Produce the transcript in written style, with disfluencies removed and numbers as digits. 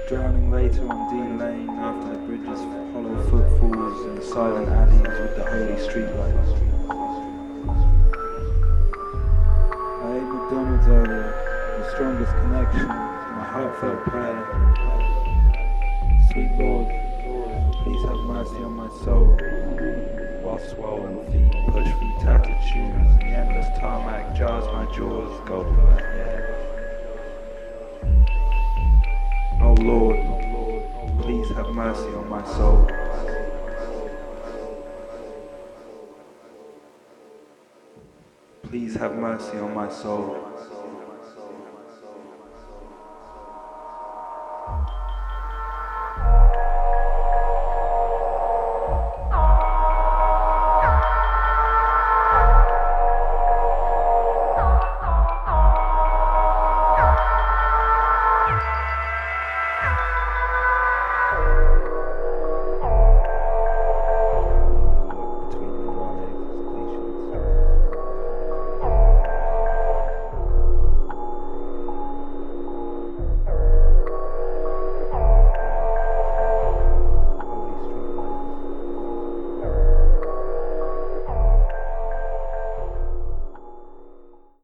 Drowning later on Dean Lane after the bridge's hollow footfalls in the silent alleys with the holy streetlights. I ate McDonald's earlier, the strongest connection, my heartfelt prayer. Sweet Lord, please have mercy on my soul. While swollen feet push through tattered shoes, the endless tarmac jars my jaws, golden black hair. Oh Lord, please have mercy on my soul. Please have mercy on my soul.